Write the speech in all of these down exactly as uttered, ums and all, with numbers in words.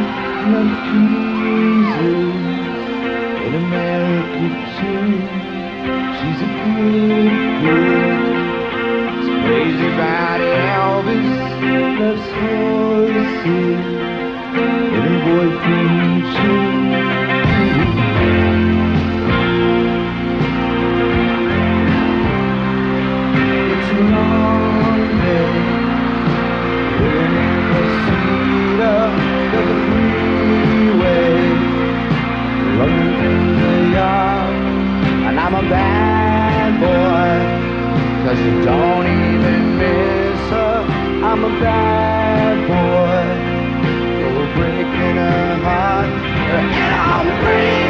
nothing easy in America too. She's a good girl. She's crazy about Elvis, loves horses, and her boyfriend too. It's a long day, living in the seat of the freeway, running through the yard, and I'm a bad boy, 'cause you don't even miss her. I'm a bad boy, for breaking her heart, and I'm free.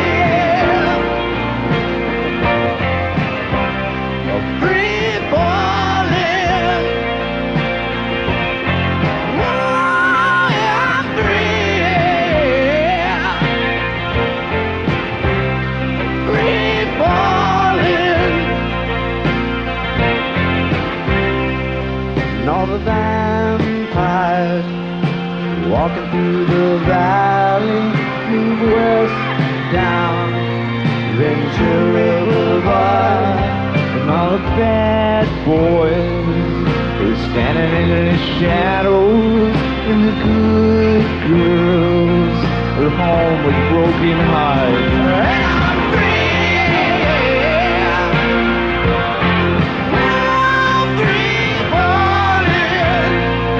Free falling. Oh, I'm free. Free falling. And all the vampires walking through the valley move west down Ventura Boulevard. And all the bad boys are standing in the shadows, and the good girls are home with broken hearts. And I'm free. I'm free falling.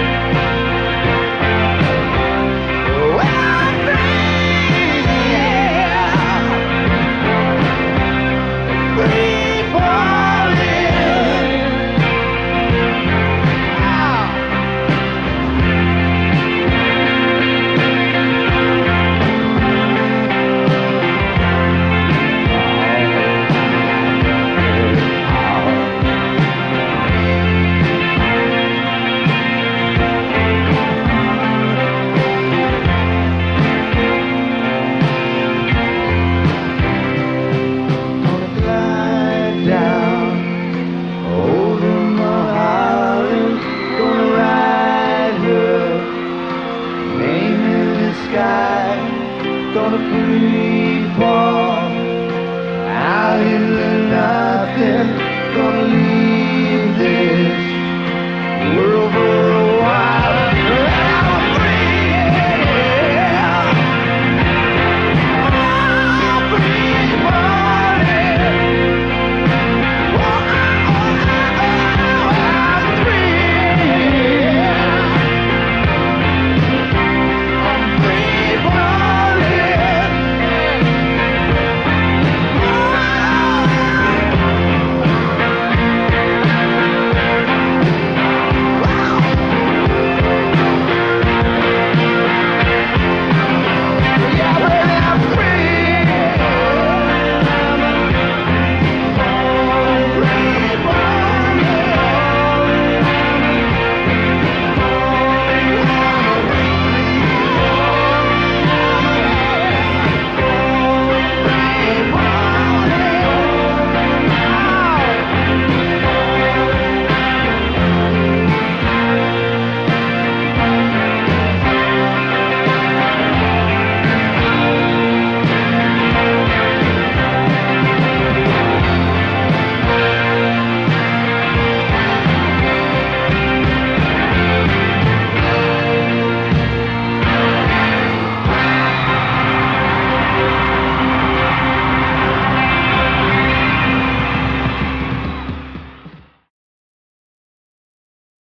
Oh, I'm free. Free.